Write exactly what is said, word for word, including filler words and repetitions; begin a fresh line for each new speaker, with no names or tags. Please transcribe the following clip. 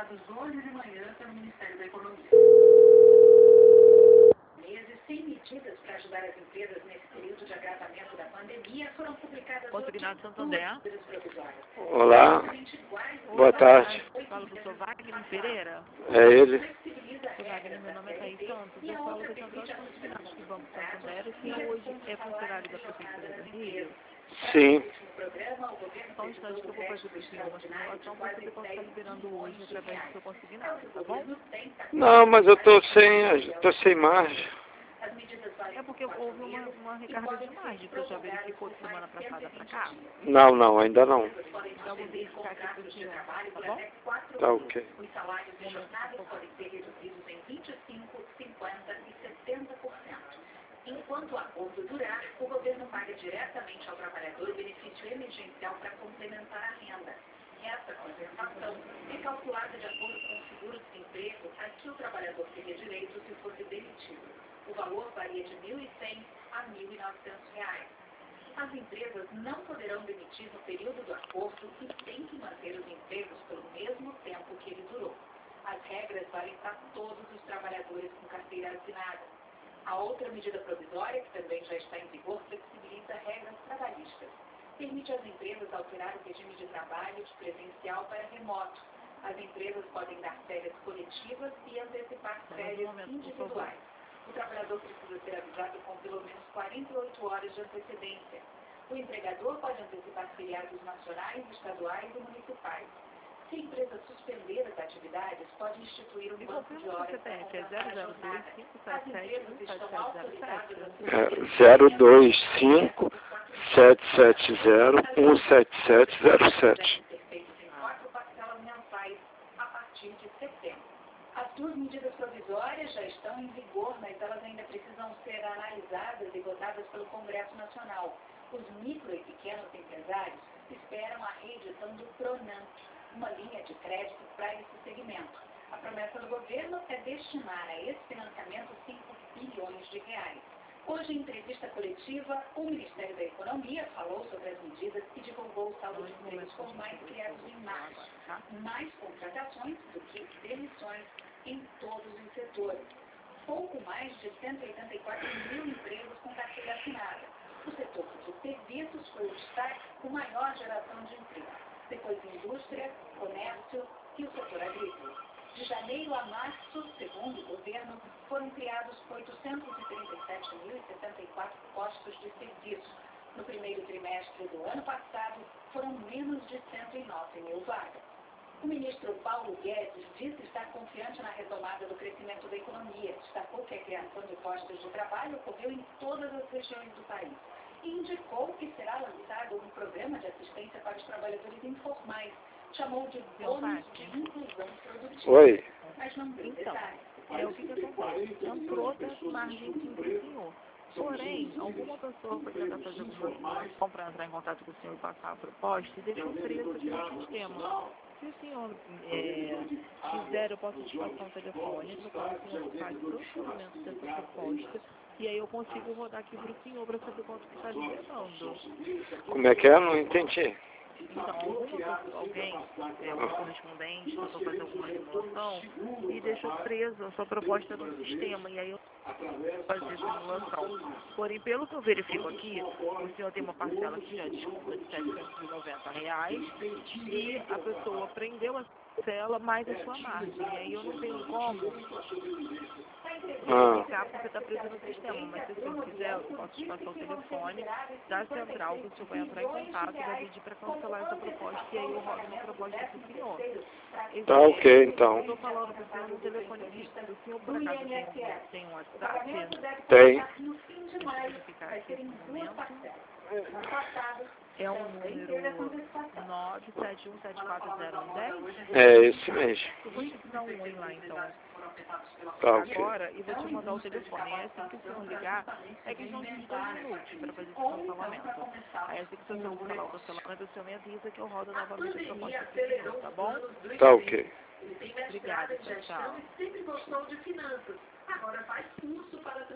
apresentados hoje de manhã pelo Ministério da Economia. Meses sem medidas para ajudar as empresas nesse período de agravamento da pandemia foram publicadas
Consignado Santander.
medidas provisórias.
Olá, boa tarde.
Falo com o senhor Wagner Pereira.
É ele?
Senhor Wagner, meu nome é Thaís Santos. Eu falo da Central de Consignados do Banco Santander, que hoje é funcionário da Prefeitura do Rio.
Sim.
Só um instante que eu vou fazer para o senhor uma simulação para saber quanto está liberando hoje através do seu consignado, tá bom?
Não, mas eu tô sem, tô sem margem.
É porque houve uma, uma recarga de margem, que eu já verificou de semana passada para cá.
Não, não, ainda não.
Então, vou verificar aqui para o senhor, tá bom?
Tá ok.
Os salários de jornada podem ser reduzidos em vinte e cinco, cinquenta e setenta por cento. Enquanto o acordo durar, o governo paga diretamente ao trabalhador o benefício emergencial para complementar a renda. Essa compensação é calculada de acordo com o seguro-desemprego a que o trabalhador teria direito se fosse demitido. O valor varia de mil e cem a mil e novecentos reais. As empresas não poderão demitir no período do acordo e têm que manter os empregos pelo mesmo tempo que ele durou. As regras valem para todos os trabalhadores com carteira assinada. A outra medida provisória, que também já está em vigor, flexibiliza regras trabalhistas. Permite às empresas alterar o regime de trabalho de presencial para remoto. As empresas podem dar férias coletivas e antecipar férias individuais. O trabalhador precisa ser avisado com pelo menos quarenta e oito horas de antecedência. O empregador pode antecipar feriados nacionais, estaduais e municipais. Se a empresa suspender as atividades, pode instituir um banco de horas.
C P F é zero zero dois cinco sete sete um sete sete zero sete.
É zero dois cinco sete sete zero um sete sete zero sete.
Quatro parcelas mensais a partir de setembro. As duas medidas provisórias já estão em vigor, mas elas ainda precisam ser analisadas e votadas pelo Congresso Nacional. Os micro e pequenos empresários esperam a reedição do PRONAMP, uma linha de crédito para esse segmento. A promessa do governo é destinar a esse financiamento cinco bilhões de reais. Hoje, em entrevista coletiva, o Ministério da Economia falou sobre as medidas e divulgou o saldo de empregos formais criados em março. Mais contratações do que demissões em todos os setores. Pouco mais de cento e oitenta e quatro mil empregos com carteira assinada. O setor de serviços foi o destaque com maior geração de emprego. Depois indústria, comércio e o setor agrícola. De janeiro a março, segundo o governo, foram criados oitocentos e trinta e sete mil e setenta e quatro postos de serviço. No primeiro trimestre do ano passado, foram menos de cento e nove mil vagas. O ministro Paulo Guedes disse estar confiante na retomada do crescimento da economia. Destacou que a criação de postos de trabalho ocorreu em todas as regiões do país. E indicou que será lançado um programa de assistência para os trabalhadores informais. Chamou de bônus de inclusão produtiva.
Oi.
Mas não deu
Então,
detalhes.
é o que, que acontece. Entrou da margem sim para o senhor. Porém, alguma pessoa foi tentar fazer alguma compra, entrar em contato com o senhor e passar a proposta e deixou preso aqui no sistema. Se o senhor é, quiser, eu posso te passar um telefone no qual o senhor faz o processamento dessa proposta e aí eu consigo rodar aqui para o senhor para saber quanto que está liberando.
Como é que é? Não entendi.
Então, alguma pessoa, alguém, é, um correspondente, tentou fazer alguma simulação e deixou preso a sua proposta no sistema. E aí eu fazer simulação. Porém, pelo que eu verifico aqui, o senhor tem uma parcela aqui já desconta de setecentos e noventa reais e a pessoa prendeu a parcela mais a sua margem. E aí eu não tenho como verificar porque está preso no sistema. Mas se o senhor quiser, eu posso te passar o telefone da central que o senhor vai entrar em contato e vai pedir para cancelar essa proposta e aí eu rodo uma proposta para o senhor. Esse,
Tá ok, então.
Eu estou falando para o senhor no telefone aqui. O senhor, por acaso, tem, tem um WhatsApp?
Tem.
Deixa eu verificar aqui esse momento. É o número nove sete um sete quatro zero um dez?
É esse mesmo.
Eu vou te dar um oi lá, então,
Tá ok.
agora, e vou te mandar o telefone. É assim que o senhor ligar, é questão de dois minutos para fazer esse cancelamento. Aí assim que o senhor cancelar o cancelamento, o senhor me avisa que eu rodo novamente a proposta do senhor, tá bom?
Tá ok.
Obrigada, tchau, tchau.
Sempre gostou de finanças. Agora faz curso para